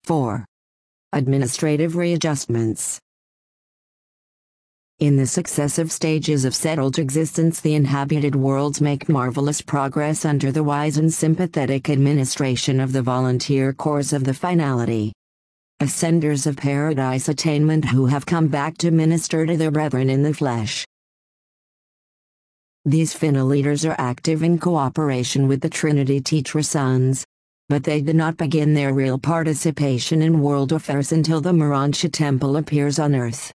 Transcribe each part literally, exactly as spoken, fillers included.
four. Administrative readjustments. In the successive stages of settled existence, the inhabited worlds make marvelous progress under the wise and sympathetic administration of the volunteer corps of the finality. Ascenders of paradise attainment who have come back to minister to their brethren in the flesh. These finaliters are active in cooperation with the Trinity Teacher Sons, but they do not begin their real participation in world affairs until the Morontia Temple appears on Earth.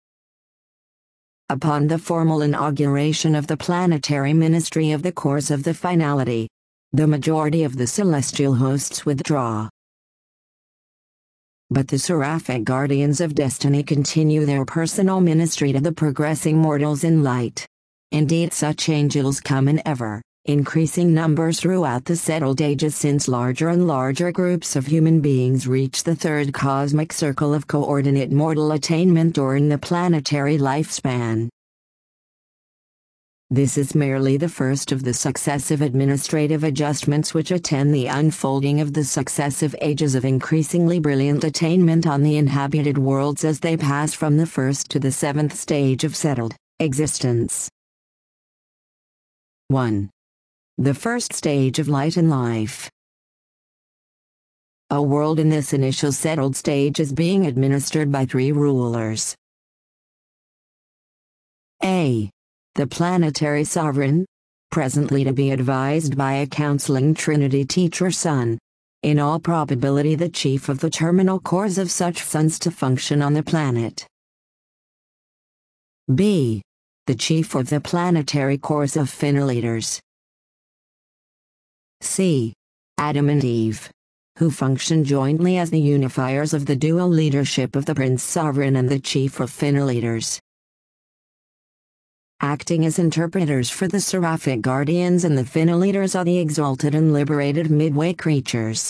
Upon the formal inauguration of the planetary ministry of the Corps of the Finality, the majority of the celestial hosts withdraw. But the seraphic guardians of destiny continue their personal ministry to the progressing mortals in light. Indeed, such angels come in ever increasing numbers throughout the settled ages, since larger and larger groups of human beings reach the third cosmic circle of coordinate mortal attainment during the planetary lifespan. This is merely the first of the successive administrative adjustments which attend the unfolding of the successive ages of increasingly brilliant attainment on the inhabited worlds as they pass from the first to the seventh stage of settled existence. one. The first stage of light and life. A world in this initial settled stage is being administered by three rulers. A. The planetary sovereign, presently to be advised by a counseling Trinity Teacher Son, in all probability the chief of the terminal corps of such sons to function on the planet. B. The chief of the planetary corps of finaliters. C. Adam and Eve, who function jointly as the unifiers of the dual leadership of the Prince Sovereign and the Chief of Finaliters. Acting as interpreters for the seraphic guardians and the finaliters are the exalted and liberated midway creatures.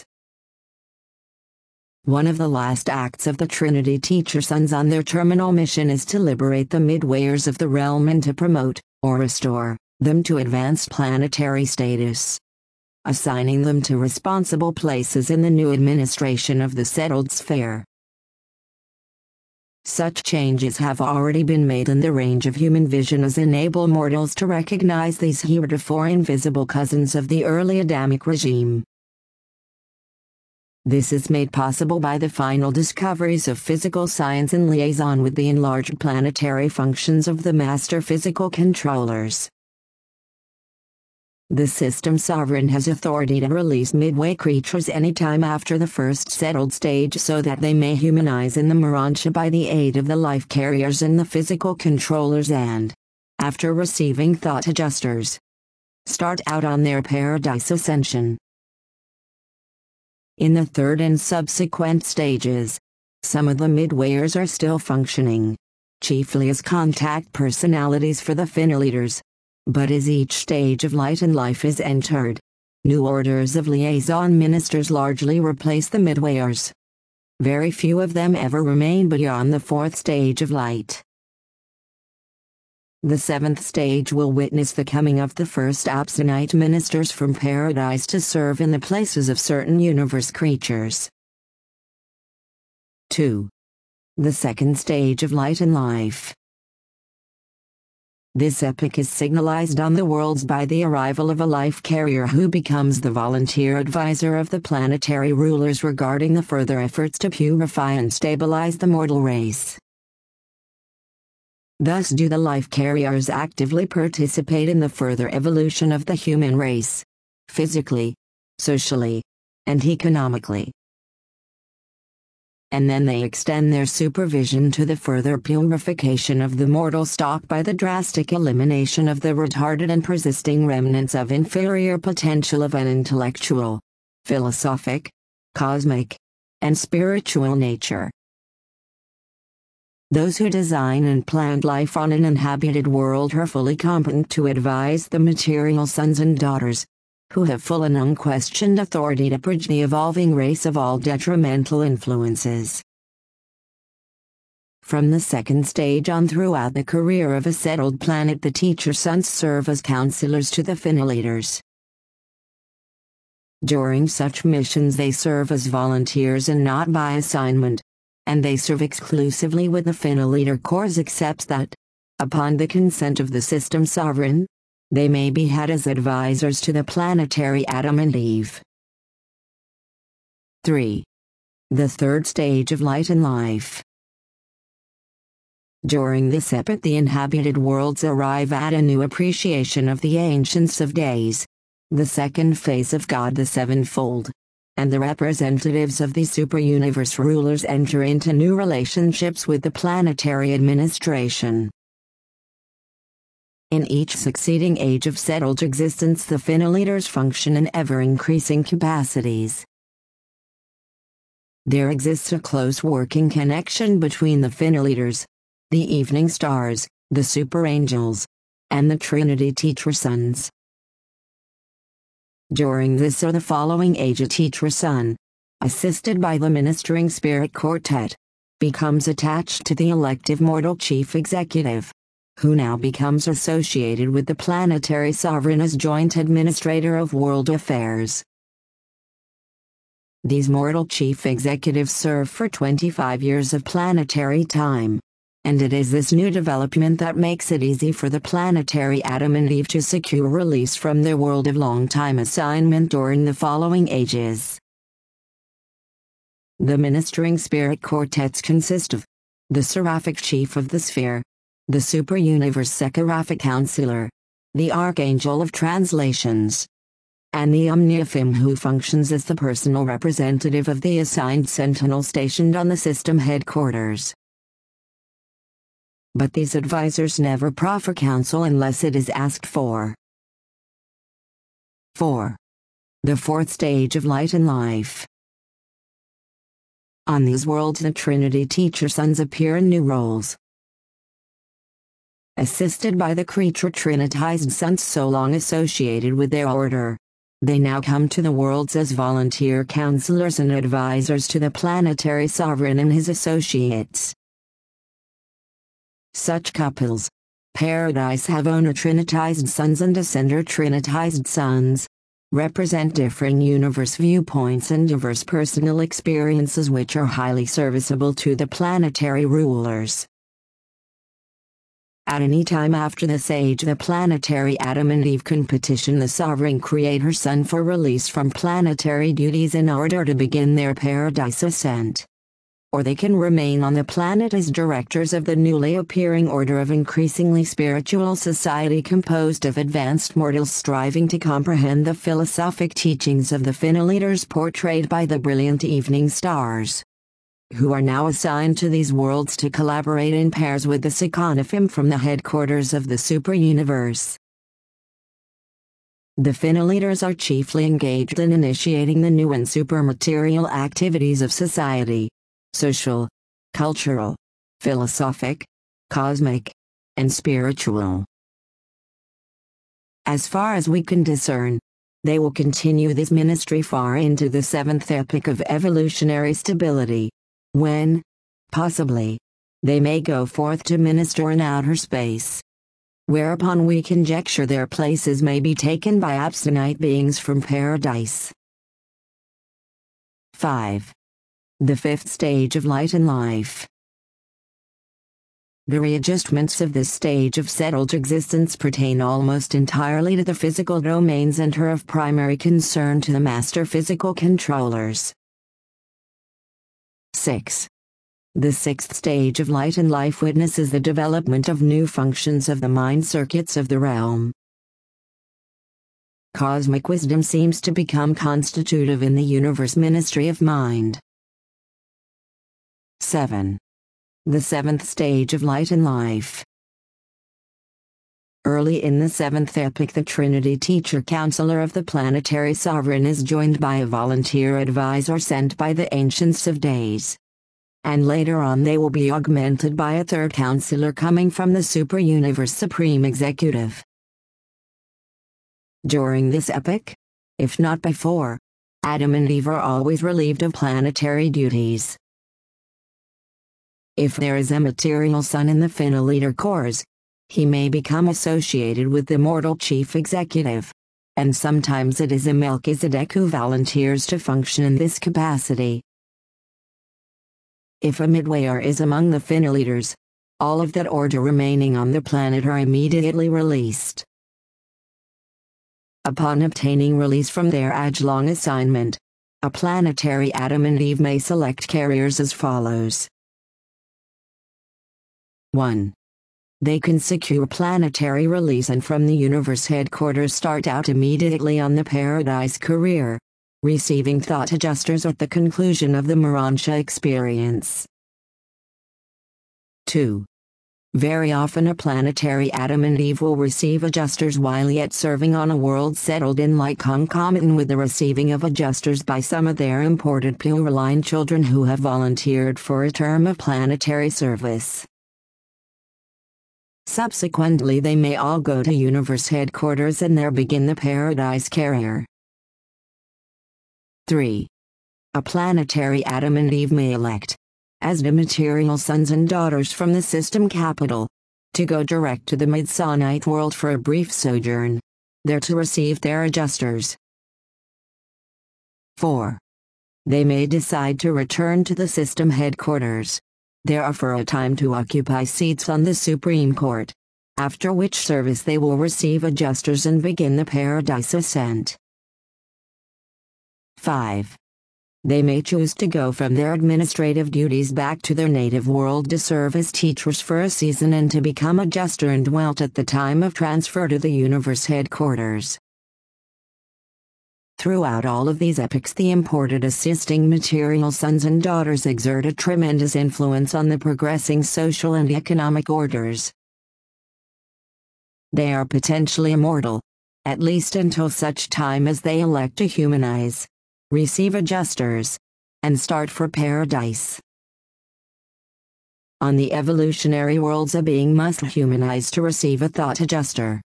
One of the last acts of the Trinity Teacher Sons on their terminal mission is to liberate the midwayers of the realm and to promote, or restore, them to advanced planetary status, assigning them to responsible places in the new administration of the settled sphere. Such changes have already been made in the range of human vision as enable mortals to recognize these heretofore invisible cousins of the early Adamic regime. This is made possible by the final discoveries of physical science in liaison with the enlarged planetary functions of the master physical controllers. The system sovereign has authority to release midway creatures anytime after the first settled stage so that they may humanize in the Morontia by the aid of the life carriers and the physical controllers and, after receiving thought adjusters, start out on their paradise ascension. In the third and subsequent stages, some of the midwayers are still functioning, chiefly as contact personalities for the finaliters. But as each stage of light and life is entered, new orders of liaison ministers largely replace the midwayers. Very few of them ever remain beyond the fourth stage of light. The seventh stage will witness the coming of the first Absonite ministers from paradise to serve in the places of certain universe creatures. two. The second stage of light and life. This epoch is signalized on the worlds by the arrival of a life carrier who becomes the volunteer advisor of the planetary rulers regarding the further efforts to purify and stabilize the mortal race. Thus do the life carriers actively participate in the further evolution of the human race, physically, socially, and economically. And then they extend their supervision to the further purification of the mortal stock by the drastic elimination of the retarded and persisting remnants of inferior potential of an intellectual, philosophic, cosmic, and spiritual nature. Those who design and plan life on an inhabited world are fully competent to advise the material sons and daughters, who have full and unquestioned authority to purge the evolving race of all detrimental influences. From the second stage on throughout the career of a settled planet, the Teacher Sons serve as counselors to the finaliters. During such missions they serve as volunteers and not by assignment, and they serve exclusively with the Finaliter Corps except that, upon the consent of the system sovereign, they may be had as advisors to the planetary Adam and Eve. three. The third stage of light and life. During this epoch the inhabited worlds arrive at a new appreciation of the Ancients of Days, the second phase of God the Sevenfold, and the representatives of the super-universe rulers enter into new relationships with the planetary administration. In each succeeding age of settled existence the Finaliters function in ever-increasing capacities. There exists a close working connection between the Finaliters, the evening stars, the super angels, and the Trinity Teacher Sons. During this or the following age a Teacher Son, assisted by the Ministering Spirit Quartet, becomes attached to the elective mortal Chief Executive, who now becomes associated with the planetary sovereign as joint administrator of world affairs. These mortal chief executives serve for twenty-five years of planetary time, and it is this new development that makes it easy for the planetary Adam and Eve to secure release from their world of long-time assignment during the following ages. The Ministering Spirit Quartets consist of the Seraphic Chief of the Sphere, the Super-Universe Seraphic Counselor, the Archangel of Translations, and the Omniafim who functions as the personal representative of the assigned sentinel stationed on the system headquarters. But these advisors never proffer counsel unless it is asked for. four. The fourth stage of light and life. On these worlds the Trinity Teacher Sons appear in new roles. Assisted by the creature Trinitized Sons so long associated with their order, they now come to the worlds as volunteer counselors and advisors to the planetary sovereign and his associates. Such couples, Paradise have owner Trinitized Sons and Ascender Trinitized Sons, represent differing universe viewpoints and diverse personal experiences which are highly serviceable to the planetary rulers. At any time after this age the planetary Adam and Eve can petition the Sovereign Creator Son for release from planetary duties in order to begin their paradise ascent. Or they can remain on the planet as directors of the newly appearing order of increasingly spiritual society composed of advanced mortals striving to comprehend the philosophic teachings of the Finaliters portrayed by the brilliant evening stars, who are now assigned to these worlds to collaborate in pairs with the Seconifim from the headquarters of the super-universe. The Finaliters are chiefly engaged in initiating the new and supermaterial activities of society, social, cultural, philosophic, cosmic, and spiritual. As far as we can discern, they will continue this ministry far into the seventh epoch of evolutionary stability, when, possibly, they may go forth to minister in outer space. Whereupon we conjecture their places may be taken by abstinite beings from paradise. five. The fifth stage of light and life. The readjustments of this stage of settled existence pertain almost entirely to the physical domains and are of primary concern to the master physical controllers. six. The sixth stage of light and life witnesses the development of new functions of the mind circuits of the realm. Cosmic wisdom seems to become constitutive in the universe ministry of mind. seven. The seventh stage of light and life. Early in the seventh epoch the Trinity Teacher Counselor of the Planetary Sovereign is joined by a volunteer advisor sent by the Ancients of Days. And later on they will be augmented by a third counselor coming from the Super-Universe Supreme Executive. During this epoch, if not before, Adam and Eve are always relieved of planetary duties. If there is a material son in the Finaliter Corps, he may become associated with the mortal chief executive, and sometimes it is a Melchizedek who volunteers to function in this capacity. If a midwayer is among the Finaleaders, all of that order remaining on the planet are immediately released. Upon obtaining release from their age-long assignment, a planetary Adam and Eve may select carriers as follows. one. They can secure planetary release and from the universe headquarters start out immediately on the Paradise career, receiving thought adjusters at the conclusion of the Morontia experience. two. Very often a planetary Adam and Eve will receive adjusters while yet serving on a world settled in light, concomitant with the receiving of adjusters by some of their imported Pure-Line children who have volunteered for a term of planetary service. Subsequently they may all go to universe headquarters and there begin the Paradise carrier. three. A planetary Adam and Eve may elect, as the material sons and daughters from the system capital, to go direct to the Midsonite world for a brief sojourn, there to receive their adjusters. four. They may decide to return to the system headquarters, there for a time to occupy seats on the Supreme Court, after which service they will receive adjusters and begin the Paradise ascent. five. They may choose to go from their administrative duties back to their native world to serve as teachers for a season and to become adjuster and dwelt at the time of transfer to the universe headquarters. Throughout all of these epochs the imported assisting material sons and daughters exert a tremendous influence on the progressing social and economic orders. They are potentially immortal, at least until such time as they elect to humanize, receive adjusters, and start for Paradise. On the evolutionary worlds a being must humanize to receive a thought adjuster.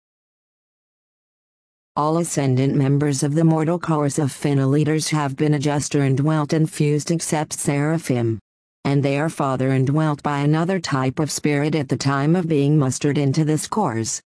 All ascendant members of the mortal chorus of Finaleaders have been adjuster and dwelt and fused except Seraphim, and they are father and dwelt by another type of spirit at the time of being mustered into this course.